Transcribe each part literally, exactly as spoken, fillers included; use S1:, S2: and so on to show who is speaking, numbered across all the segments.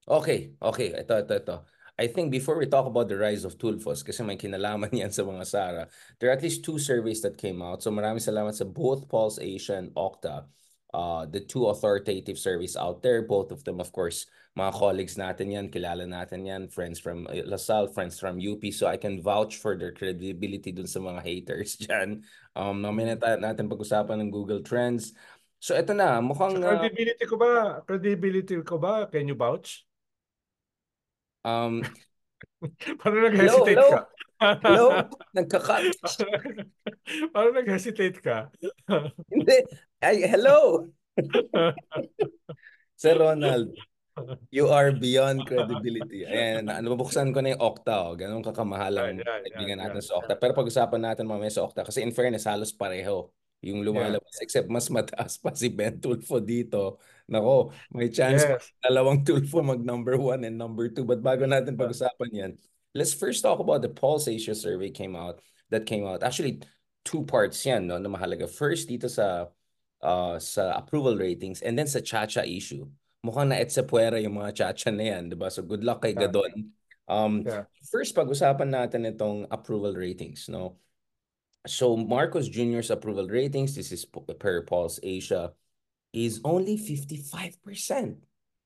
S1: Okay, okay. Ito, ito, ito. I think before we talk about the rise of Tulfos, kasi may kinalaman yan sa mga Sara, there are at least two surveys that came out. So maraming salamat sa both Pulse Asia and Okta, uh, the two authoritative surveys out there. Both of them, of course, mga colleagues natin yan, kilala natin yan, friends from uh, LaSalle, friends from U P. So I can vouch for their credibility dun sa mga haters dyan. Um, mamaya
S2: Mm.
S1: na natin pag-usapan ng Google Trends. So ito na,
S2: Sa
S1: mukhang uh,
S2: credibility ko ba, credibility ko ba, can you vouch?
S1: um,
S2: Parang
S1: hello,
S2: nag-hesitate ka.
S1: hello, hello, nagka-cut.
S2: Parang nag-hesitate ka.
S1: Hindi. Ay, hello. Sir Ronald, you are beyond credibility. Ayan, na- nabubuksan ko na yung Okta. Oh. Ganun
S2: Yan,
S1: kakamahalang
S2: yan, yan,
S1: kaibigan natin
S2: yan.
S1: sa Okta. Pero pag-usapan natin mamaya sa Okta. Kasi in fairness, halos pareho yung
S2: Yan.
S1: lumalabas. Except mas mataas pa si Ben Tulfo dito. Nako, may chance pa
S2: Yes.
S1: dalawang Tulfo mag number one and number two. But bago natin
S2: Uh,
S1: pag-usapan yan, let's first talk about the Pulse Asia survey came out that came out. Actually, two parts yan, no, na mahalaga. First, dito sa uh, sa approval ratings and then sa Chacha issue. Mukhang na-etsepuera yung mga Chacha na yan, di ba? So good luck kay
S2: yeah,
S1: Gadon. Um,
S2: yeah.
S1: first, pag-usapan natin itong approval ratings, no? So Marcos Junior's approval ratings, this is per Pulse Asia, is only fifty-five percent.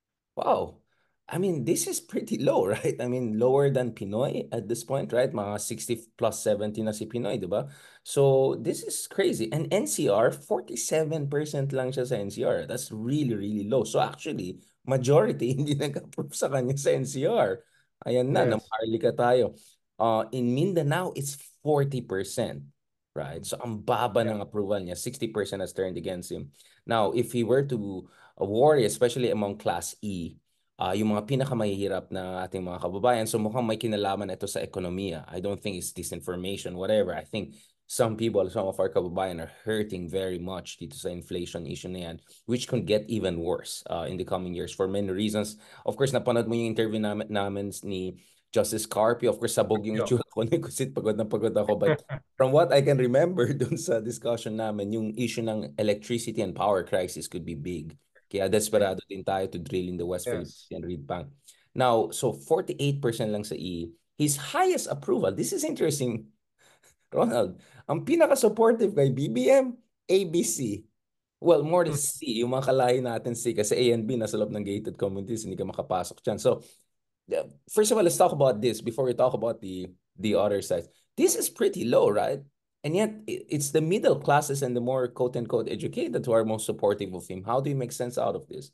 S1: Wow. I mean, this is pretty low, right? I mean, lower than Pinoy at this point, right? Mga sixty plus seventy na si Pinoy, di ba? So, this is crazy. And N C R, forty-seven percent lang siya sa N C R. That's really, really low. So, actually, majority hindi nag-approve sa kanya sa N C R. Ayan na,
S2: Yes.
S1: namaharlika tayo. Uh, in Mindanao, it's forty percent, right? So, ang baba
S2: Yeah.
S1: ng approval niya. sixty percent has turned against him. Now, if he were to uh, worry, especially among Class E, uh, yung mga pinakamahihirap na ating mga kababayan. So mukhang may kinalaman ito sa ekonomiya. I don't think it's disinformation, whatever. I think some people, some of our kababayan are hurting very much dito sa inflation issue na yan, which could get even worse uh, in the coming years for many reasons. Of course, napanood mo yung interview namin, namin ni Justice Carpio. Of course, sabog yung
S2: Yo.
S1: itsura ko. Kusit, pagod na pagod ako. But from what I can remember dun sa discussion namin, yung issue ng electricity and power crisis could be big. Kaya
S2: Yeah.
S1: desperado din tayo to drill in the West Philippines
S2: Yes.
S1: and read bank. Now, so forty-eight percent lang sa E. His highest approval, this is interesting, Ronald, ang pinaka-supportive kay B B M, A B C. Well, more than C, yung mga kalahi natin C, kasi A and B nasa loob ng gated communities, hindi ka makapasok dyan. So, yeah, first of all, let's talk about this before we talk about the the other side. This is pretty low, right? And yet, i- it's the middle classes and the more quote unquote educated who are most supportive of him. How do you make sense out of this?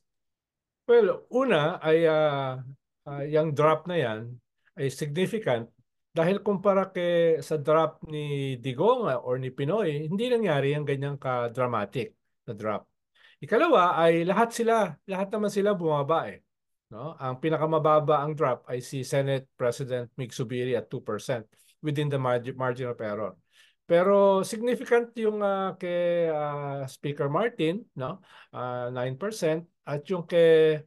S2: Well, una ay ah, ah, yung drop na yan ay significant dahil kumpara ke sa drop ni Digong ah, or ni Pinoy, hindi nangyari yung ganyang ka-dramatic na drop. Ikalawa ay lahat sila, lahat naman sila bumaba eh. No? Ang pinakamababa ang drop ay si Senate President Mig Zubiri at two percent within the margin, margin of error. Pero significant yung ah, kay ah, Speaker Martin, no? Ah, nine percent at yung kay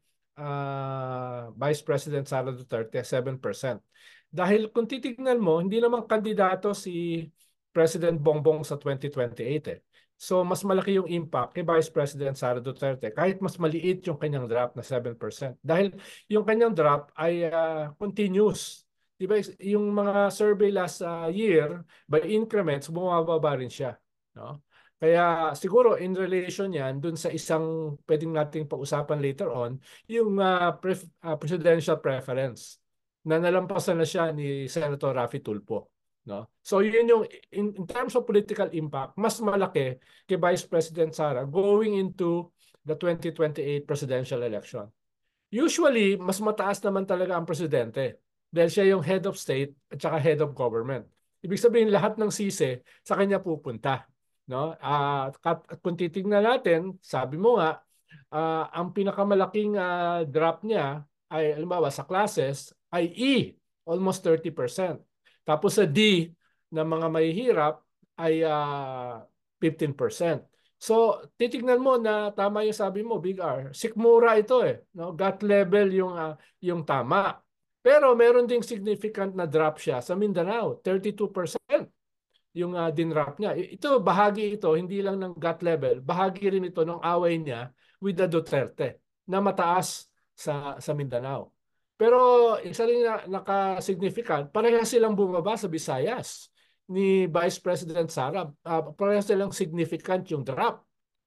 S2: ah, Vice President Sara Duterte seven percent. Dahil kung titignan mo, hindi naman kandidato si President Bongbong sa twenty twenty-eight eh. So mas malaki yung impact kay Vice President Sara Duterte kahit mas maliit yung kanyang drop na seven percent. Dahil yung kanyang drop ay ah, continuous. Diba, yung mga survey last ah, year by increments, bumababa rin siya. No? Kaya siguro in relation yan dun sa isang pwedeng nating pag-usapan later on, yung ah, pref- ah, presidential preference na nalampasan na siya ni Senator Raffy Tulfo. No? So yun yung in, in terms of political impact, mas malaki kay Vice President Sara going into the twenty twenty-eight presidential election. Usually, mas mataas naman talaga ang presidente dahil siya yung head of state at saka head of government. Ibig sabihin, lahat ng sisi sa kanya pupunta. No? Ah, kat- at kung titingnan natin, sabi mo nga, ah, ang pinakamalaking ah, drop niya ay, alimbawa, sa classes ay E, almost thirty percent. Tapos sa D na mga mahihirap ay ah, fifteen percent. So, titignan mo na tama yung sabi mo, Big R. Sikmura ito eh. No? Gut level yung, ah, yung tama. Pero meron ding significant na drop siya sa Mindanao, thirty-two percent yung uh, dinrap niya. Ito, bahagi ito, hindi lang ng gut level, bahagi rin ito ng away niya with the Duterte na mataas sa, sa Mindanao. Pero isa rin na naka-significant, parehas silang bumaba sa Visayas ni Vice President Sara. Uh, parehas silang significant yung drop.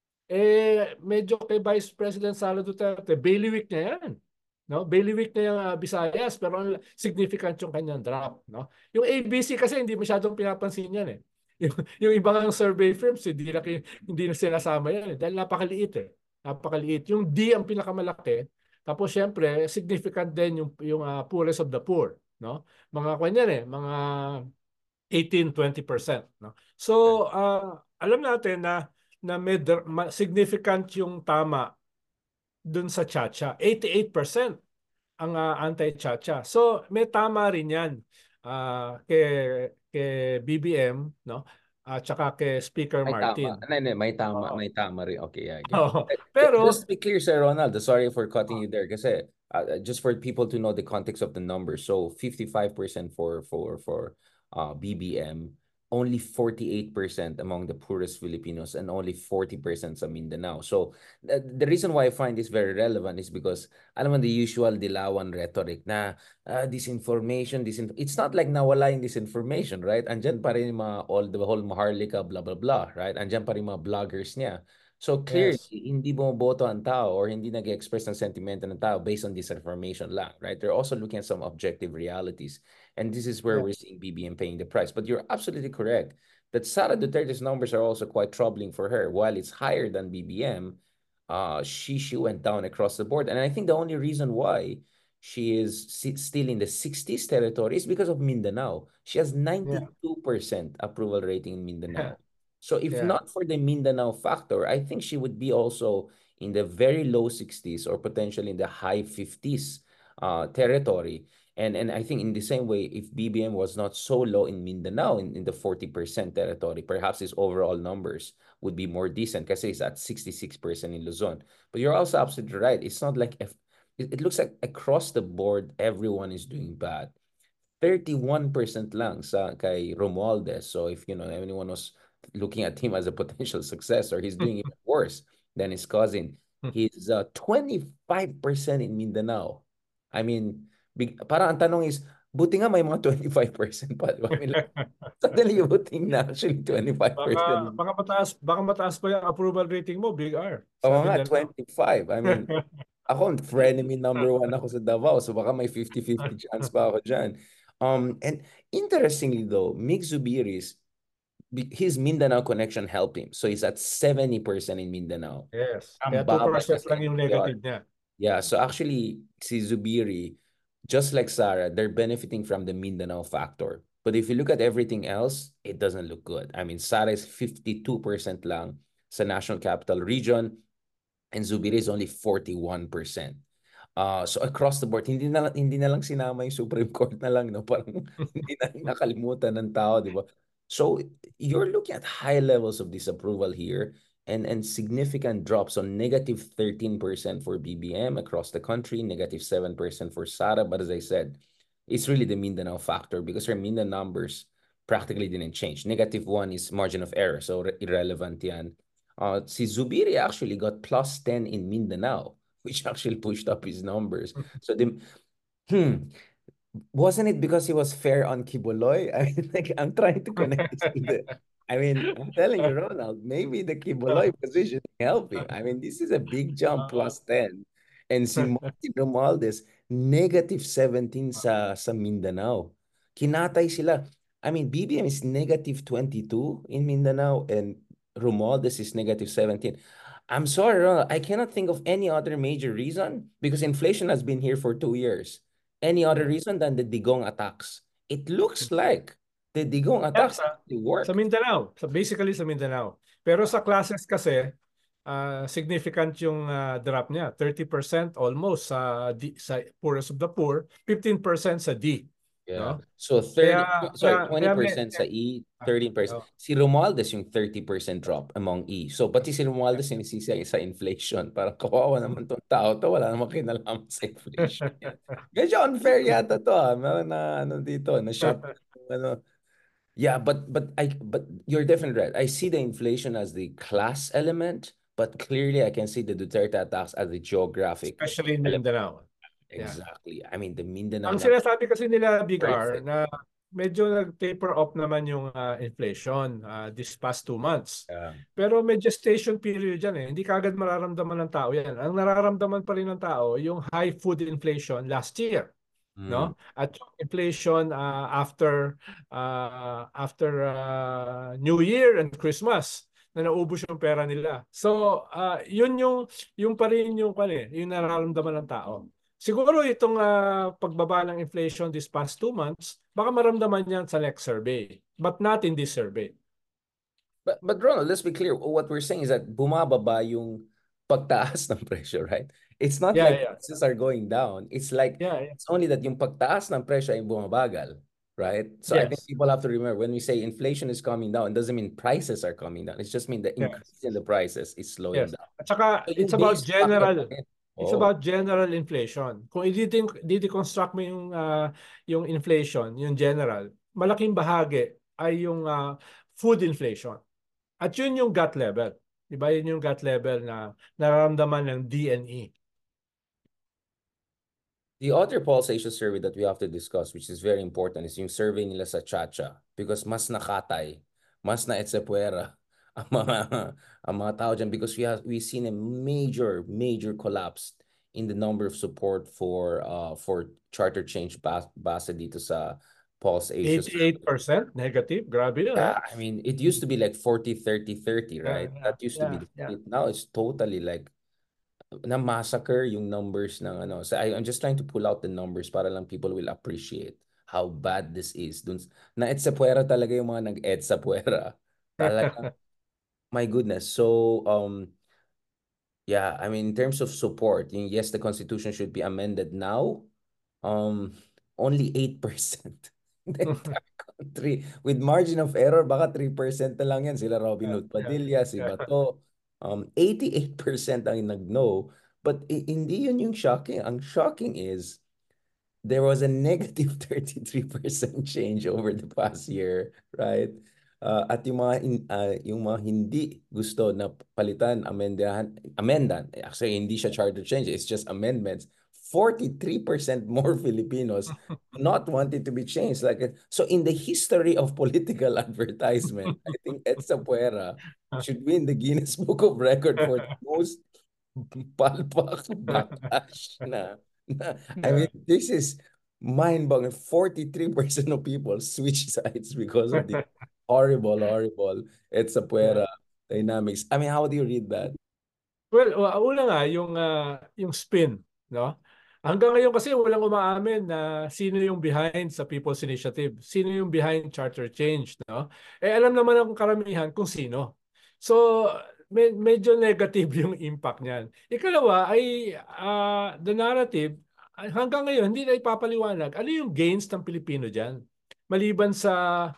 S2: Eh, medyo kay Vice President Sara Duterte, bailiwick na yan. No? Bailiwick na yung uh, Visayas, pero significant yung kanyang drop. No? Yung A B C kasi hindi masyadong pinapansin yan eh. Yung, yung ibang survey firms, hindi na, hindi na sinasama yan eh. Dahil napakaliit eh. Napakaliit. Yung D ang pinakamalaki. Tapos syempre, significant din yung, yung uh, poorest of the poor. No? Mga kanyan eh, mga eighteen to twenty percent. No? So, uh, alam natin na na may significant yung tama dun sa Chacha. eighty-eight percent ang uh, anti-Chacha. So, may tama rin yan uh, kay, kay B B M, no? At uh, saka kay Speaker
S1: May tama.
S2: Martin.
S1: May, may tama,
S2: Oo.
S1: may tama rin. Okay, I get
S2: Oo.
S1: it.
S2: Pero,
S1: Just to be clear, Sir Ronald, sorry for cutting you there kasi uh, just for people to know the context of the numbers. So, fifty-five percent for for for uh, B B M, only forty-eight percent among the poorest Filipinos, and only forty percent sa Mindanao. So, the, the reason why I find this very relevant is because, alam mo, the usual dilawan rhetoric na uh, disinformation, disin it's not like nawala yung disinformation, right? Andyan pa rin yung mga, all the whole Maharlika, blah, blah, blah, right? Andyan pa rin mga bloggers niya. So clearly,
S2: yes.
S1: hindi bumoboto ang tao or hindi nag-express ng sentimento ng tao based on disinformation lang, right? They're also looking at some objective realities. And this is where
S2: Yes.
S1: we're seeing B B M paying the price. But you're absolutely correct that Sara Duterte's numbers are also quite troubling for her. While it's higher than B B M, uh, she, she went down across the board. And I think the only reason why she is still in the sixties territory is because of Mindanao. She has ninety-two percent yeah. approval rating in Mindanao. So if
S2: yeah.
S1: not for the Mindanao factor, I think she would be also in the very low sixties or potentially in the high fifties uh, territory. And, and I think in the same way, if B B M was not so low in Mindanao, in, in the forty percent territory, perhaps his overall numbers would be more decent because he's at sixty-six percent in Luzon. But you're also absolutely right. It's not like if, it, it looks like across the board, everyone is doing bad. thirty-one percent lang sa kay Romualdez. So if, you know, anyone was looking at him as a potential successor, he's doing even worse than his cousin. He's uh, twenty-five percent in Mindanao. I mean, big, parang ang tanong is, buti nga may mga twenty-five percent pa. Diba? I mean, like, suddenly buting na actually twenty-five percent.
S2: Baka, baka, mataas, baka mataas pa yung approval rating mo, Big R.
S1: Oo nga, twenty-five. I mean, ako, frenemy number one ako sa Davao. So baka may fifty-fifty chance pa ako dyan. Um, and interestingly though, Mig Zubiri's his Mindanao connection helped him. So he's at seventy percent in Mindanao.
S2: Yes.
S1: Ang
S2: Kaya two
S1: baba
S2: percent
S1: niya sa
S2: lang yung
S1: N C R.
S2: negative niya.
S1: Yeah, so actually, si Zubiri, just like Sara, they're benefiting from the Mindanao factor. But if you look at everything else, it doesn't look good. I mean, Sara is fifty-two percent lang sa National Capital Region, and Zubiri is only forty-one percent. Uh, so across the board, hindi na, hindi na lang sinama yung Supreme Court na lang, no? Parang hindi na nakalimutan ng tao, di ba? So you're looking at high levels of disapproval here and, and significant drops on negative thirteen percent for B B M across the country, negative seven percent for Sara. But as I said, it's really the Mindanao factor because her Mindanao numbers practically didn't change. Negative one is margin of error, so irrelevant yan. Uh, si Zubiri actually got plus ten in Mindanao, which actually pushed up his numbers. So the, hmm, wasn't it because he was fair on Kibuloy? I mean, like, I'm trying to connect this to the, I mean, I'm telling you, Ronald, maybe the Kibuloy position helped him. I mean, this is a big jump, plus ten. And si Martin Romualdez, negative seventeen sa, sa Mindanao. Kinatay sila. I mean, B B M is negative twenty-two in Mindanao and Romualdez is negative seventeen. I'm sorry, Ronald, I cannot think of any other major reason because inflation has been here for two years. Any other reason than the Digong attacks? It looks like the Digong attacks
S2: sa,
S1: actually work.
S2: Sa Mindanao. So basically sa Mindanao. Pero sa classes kasi, uh, significant yung uh, drop niya. thirty percent almost sa, D, sa poorest of the poor, fifteen percent sa D.
S1: Yeah.
S2: No?
S1: So thirty,
S2: kaya,
S1: sorry,
S2: kaya,
S1: twenty percent
S2: kaya,
S1: sa E, thirteen percent.
S2: oh.
S1: Si Romualdez yung thirty percent drop among E. So pati si Romualdez yung sisa sa inflation. Parang kawawa naman tong tao to. Wala namang kinalaman sa inflation. Medyo unfair yata to ah. Meron na ano dito, na shot. Ano. Yeah, but but I but you're definitely right. I see the inflation as the class element, but clearly I can see the Duterte attacks as the geographic
S2: Especially in
S1: element.
S2: Mindanao. Yeah.
S1: Exactly. I mean, the Mindanao
S2: Ang
S1: number,
S2: sinasabi kasi nila, Big R,
S1: perfect.
S2: na medyo nag-taper off naman yung ah, inflation ah, this past two months.
S1: Yeah.
S2: Pero may gestation period yan eh. Hindi kaagad mararamdaman ng tao yan. Ang nararamdaman pa rin ng tao, yung high food inflation last year.
S1: Mm.
S2: No? At yung inflation ah, after ah, after ah, New Year and Christmas na naubos yung pera nila. So, ah, yun yung yung pa rin yung kwan eh, yung nararamdaman ng tao. Siguro itong ah, pagbaba ng inflation this past two months, baka maramdaman yan sa next survey, but not in this survey.
S1: But, but Ronald, let's be clear. What we're saying is that bumababa yung pagtaas ng presyo, right? It's not
S2: Yeah,
S1: like
S2: yeah,
S1: prices are going down. It's like,
S2: yeah, yeah.
S1: it's only that yung pagtaas ng presyo ay bumabagal, right? So I think
S2: Yes,
S1: people have to remember when we say inflation is coming down, it doesn't mean prices are coming down. It's just mean the
S2: yes,
S1: increase in the prices is slowing
S2: yes.
S1: down.
S2: At saka,
S1: So
S2: it's
S1: yung
S2: about
S1: base factor pa
S2: general,
S1: rin.
S2: it's
S1: Oh,
S2: about general inflation. Kung i-de- de-deconstruct mo yung, ah, yung inflation, yung general, malaking bahagi ay yung ah, food inflation. At yun yung gut level. Diba? Yun yung gut level na nararamdaman ng D N E.
S1: the other Pulse Asia survey that we have to discuss, which is very important, is yung survey nila sa Chacha. Because mas nakatay, mas na etsepuera ang mga, ang mga tao dyan. Because we have we seen a major, major collapse in the number of support for uh for charter change bas base dito sa Pulse Asia
S2: eighty-eight
S1: survey.
S2: percent negative. Grabe yun,
S1: Yeah,
S2: ha?
S1: I mean, it used to be like forty, thirty, thirty,
S2: Yeah,
S1: right?
S2: yeah,
S1: That used to be
S2: yeah,
S1: the
S2: yeah.
S1: split. Now it's totally like na-massacre yung numbers ng ano. So I, I'm just trying to pull out the numbers para lang people will appreciate how bad this is. Dun, na EDSA puwera talaga yung mga nag-EDSA puwera. Talaga, my goodness. So, um, yeah, I mean, in terms of support, yung, yes, the Constitution should be amended now. Um, only eight percent in the entire country. With margin of error, baka three percent na lang yan. Sila Robin
S2: Yeah,
S1: Hood
S2: yeah,
S1: Padilla, si
S2: yeah.
S1: Bato. Um, eighty-eight percent ang nag-no. But i- hindi yun yung shocking. Ang shocking is there was a negative thirty-three percent change over the past year, right? Uh, at yung mga in, uh, yung mga hindi gusto na palitan, amendahan, amendan, actually hindi siya charter change, it's just amendments. forty-three percent more Filipinos not wanted to be changed. Like so, in the history of political advertisement, I think Edsa Puera should win the Guinness Book of Record for the most palpak backlash na, na I
S2: Yeah,
S1: mean, this is mind-boggling. forty-three percent of people switch sides because of the horrible, horrible Edsa
S2: yeah.
S1: Puera dynamics. I mean, how do you read that?
S2: Well, uh, una nga yung ah, yung spin, no? Hanggang ngayon kasi walang umaamin na sino yung behind sa People's Initiative, sino yung behind charter change, no? Eh alam naman ng karamihan kung sino. So me- medyo negative yung impact niyan. Ikalawa ay ah, the narrative ah, hanggang ngayon hindi na ipapaliwanag ano yung gains ng Pilipino diyan. Maliban sa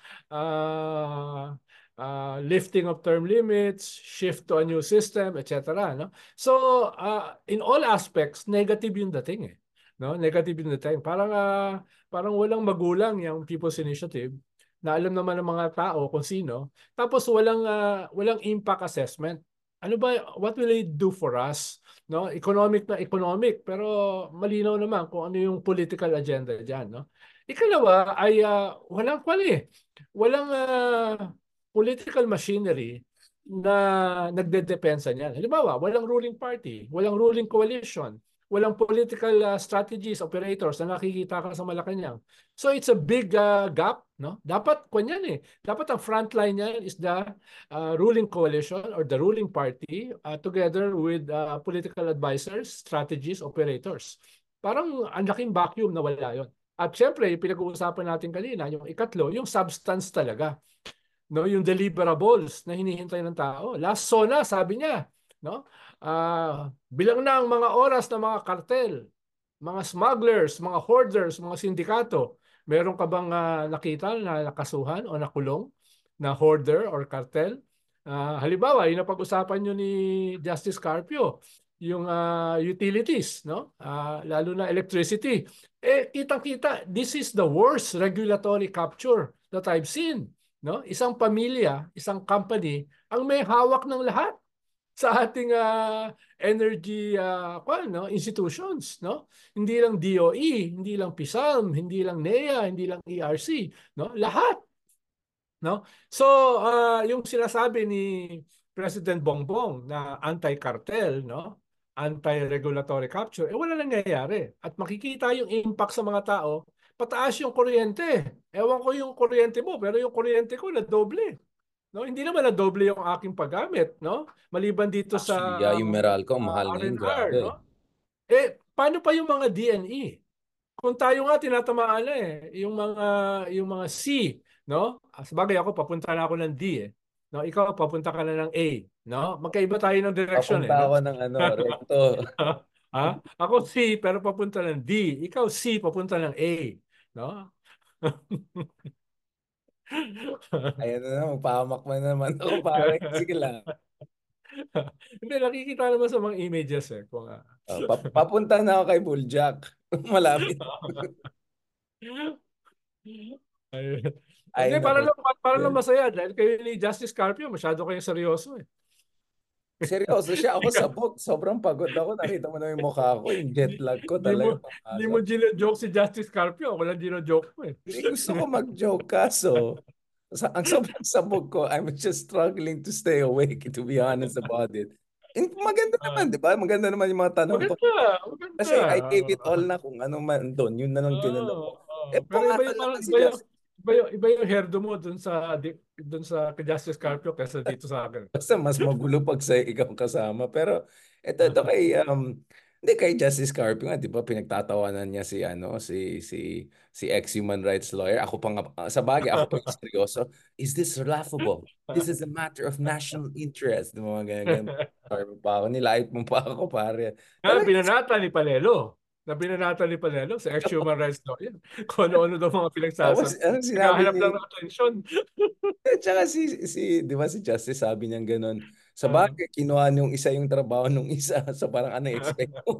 S2: ah, uh, lifting of term limits, shift to a new system, et cetera. No? So, uh, in all aspects, negative yung dating eh. No? Negative yung dating. Parang, uh, parang walang magulang yung People's Initiative na alam naman ng mga tao kung sino. Tapos walang, uh, walang impact assessment. Ano ba, what will it do for us? No? Economic na economic, pero malinaw naman kung ano yung political agenda diyan. No? Ikalawa ay uh, walang kwali eh. Walang uh, political machinery na nagdedepensa niyan. Halimbawa, walang ruling party, walang ruling coalition, walang political uh, strategies, operators na nakikita ka sa Malacanang. So it's a big uh, gap, no? Dapat kunyan eh. Dapat ang frontline niyan is the uh, ruling coalition or the ruling party uh, together with uh, political advisors, strategies, operators. Parang ang laking vacuum na wala yon. At syempre, pinag-uusapan natin kanina, yung ikatlo, yung substance talaga, no, yung deliverables na hinihintay ng tao. Last SONA, sabi niya, no? Uh, bilang na ang mga oras ng mga kartel, mga smugglers, mga hoarders, mga sindikato. Meron ka bang uh, nakita na nakasuhan o nakulong na hoarder or cartel? Uh, halimbawa, yung napag-usapan nyo ni Justice Carpio, yung uh, utilities, no? Uh, lalo na electricity. Eh, kitang-kita, this is the worst regulatory capture that I've seen. No? Isang pamilya, isang company ang may hawak ng lahat. sa ating ah, energy ah, kwan, no? Institutions, no? Hindi lang D O E, hindi lang PISALM, hindi lang NEA, hindi lang E R C, no? Lahat, no? So, ah, yung sinasabi ni President Bongbong na anti-cartel, no? Anti-regulatory capture, eh wala nangyayari. At makikita yung impact sa mga tao, pataas yung kuryente. Ewan ko yung kuryente mo, pero yung kuryente ko na doble. No, hindi naman na doble yung aking paggamit, no? Maliban dito sa
S1: Actually, yeah, yung Meralco, ang
S2: uh,
S1: mahal
S2: R and
S1: ngayon,
S2: R,
S1: grabe.
S2: no? Eh, paano pa yung mga D N E? Kung tayo nga tinatamaan na eh, yung mga yung mga C, no? Ah, Sabagay ako papunta na ako ng D eh. No, ikaw papunta ka na ng A, no? Magkaiba tayo ng direction
S1: Papunta
S2: eh, no?
S1: ako ng ano, recto.
S2: Ha? Ako C pero papunta ng D. Ikaw C papunta ng A, no?
S1: Ayan na naman, pahamak mo na naman ako, pare. Sige lang.
S2: Hindi, nakikita naman sa mga images eh. Kung, ah,
S1: Uh, pa- papunta na ako kay Buljak. Malapit.
S2: Ayun. Hindi,
S1: Ay,
S2: para
S1: naku.
S2: lang, para lang masaya dahil kayo ni Justice Carpio, masyado kayong seryoso eh.
S1: Seryoso siya. Ako sabog. Sobrang pagod ako. Nakita mo na yung mukha ko. Yung jet lag ko
S2: Hindi mo,
S1: talaga
S2: hindi mo
S1: pumasok.
S2: gino-joke si Justice Carpio. Ako lang gino-joke mo eh.
S1: Hindi gusto ko mag-joke kaso sa, ang sobrang sabog ko, I'm just struggling to stay awake, to be honest about it. And maganda
S2: Ah,
S1: naman, di ba? Maganda naman yung mga tanong ko.
S2: maganda, maganda.
S1: Kasi I gave it all
S2: Ah,
S1: na kung ano man doon. Yun na lang tinanong ko.
S2: ah, ah.
S1: Eh,
S2: Pero iba
S1: pungatan
S2: yung, parang,
S1: naman si
S2: iba yung,
S1: Justin.
S2: iba yung, iba yung herdo mo dun sa, di- dun sa kay Justice Carpio kaysa dito sa akin.
S1: Basta mas magulo pag sa ikaw kasama. Pero ito, ito kay, um, hindi kay Justice Carpio nga, di ba, pinagtatawanan niya si, ano, si, si, si ex-human rights lawyer. Ako pa nga, ah, sa bagay, ako pa yung seryoso. Is this laughable? This is a matter of national interest. Di ba, mga ganyan, ganyan. Sorry pa ako, nilait mo pa ako, pare.
S2: Na
S1: Talaga,
S2: binanata ni Panelo. Na binanata ni Panelo sa ex-human rights lawyer. Kung ano-ano daw mga
S1: tapos,
S2: pinagsasabi.
S1: anong sinabi
S2: Naghahanap
S1: ni,
S2: lang ng attention.
S1: at saka si, si, di ba si Justice sabi niya ganun, sa
S2: Ah.
S1: bagay, kinuha nung isa yung trabaho nung isa. So parang ano expect mo?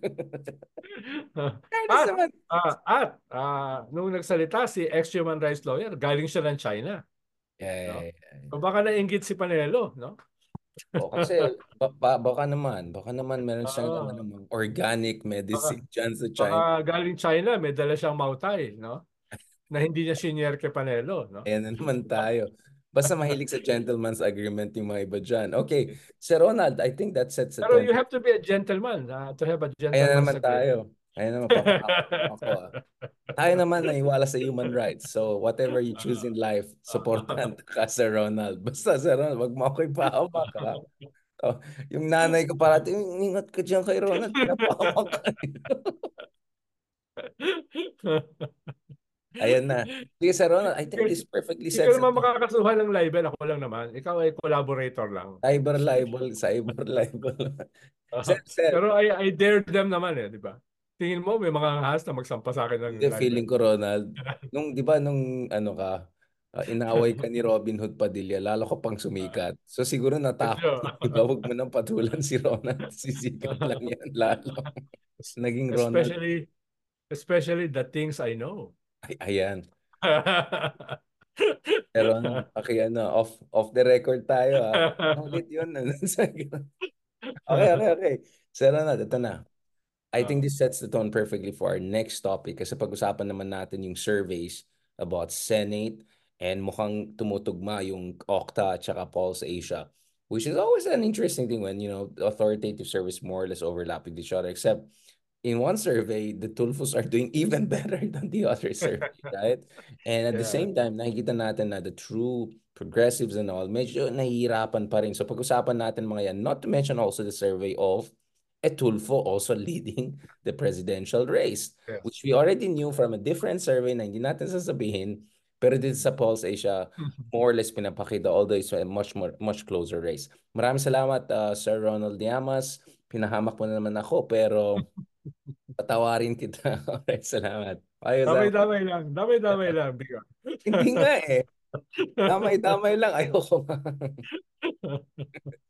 S1: Fairness
S2: At,
S1: naman.
S2: ah, at ah, nung nagsalita si ex-human rights lawyer, galing siya ng China.
S1: Yeah,
S2: No?
S1: yeah, yeah.
S2: So baka nainggit si Panelo. No?
S1: O kasi ba, ba- baka naman, baka naman meron siyang ano,
S2: Ah,
S1: namang organic
S2: baka,
S1: medicine dyan sa
S2: baka
S1: China.
S2: galing China, may dala siyang Mautai. No? Na hindi niya senior kay Panelo. No?
S1: Ayan na naman tayo. Basta mahilig sa gentleman's agreement yung mga iba dyan. Okay, Sir Ronald, I think that sets the
S2: Pero
S1: tone.
S2: you have to be a gentleman uh, to have a
S1: Ayan na
S2: gentleman's
S1: naman tayo.
S2: agreement.
S1: Ayan naman, papahawak mo ako ah. Tayo naman naiwala sa human rights. So whatever you choose in life, supportan ka Sir Ronald. Basta Sir Ronald, wag mo ako ipahamak ha. Oh, yung nanay ko parating, ingat ka dyan kay Ronald, pinapahamak ka. Ayan na. Sige Sir Ronald, I think this perfectly
S2: Ikaw
S1: sets
S2: naman
S1: it.
S2: makakasuhan ng libel, ako lang naman. Ikaw ay collaborator lang.
S1: Cyber libel, cyber libel. Sir, sir,
S2: Pero I, I dare them naman eh, di ba? Tingin mo may mga ahas na magsampa sa akin ng
S1: hindi,
S2: libel.
S1: feeling ko Ronald, nung di ba nung ano ka, uh, inaway ka ni Robin Hood Padilla, lalo ka pang sumikat. So siguro natakot,
S2: Medyo.
S1: di ba? Huwag mo nang patulan si Ronald. Sisikat lang yan lalo. Naging Ronald.
S2: especially especially the things I know.
S1: Ay, ayan. Pero Ronald, paki ano, off, off the record tayo ah. Ano ulit yun? Okay, okay, okay. Sir Ronald, ito na. I think this sets the tone perfectly for our next topic kasi pag-usapan naman natin yung surveys about Senate and mukhang tumutugma yung Okta at saka Pulse Asia, which is always an interesting thing when, you know, the authoritative service more or less overlap with each other, except in one survey, the Tulfos are doing even better than the other survey, right? And at the
S2: Yeah.
S1: same time, nakikita natin na the true progressives and all, medyo nahihirapan pa rin. So pag-usapan natin mga yan, not to mention also the survey of Etulfo also leading the presidential race,
S2: Yes.
S1: which we already knew from a different survey na hindi natin sasabihin, pero dito sa Pulse Asia, more or less pinapakita, although it's a much more much closer race. Maraming salamat, uh, Sir Ronald Llamas. Pinahamak mo na naman ako, pero patawarin kita. Alright, salamat. Ayos, salamat.
S2: Damay-damay lang. Damay-damay lang. Bigo.
S1: Hindi nga eh. Damay-damay lang. Ayoko nga.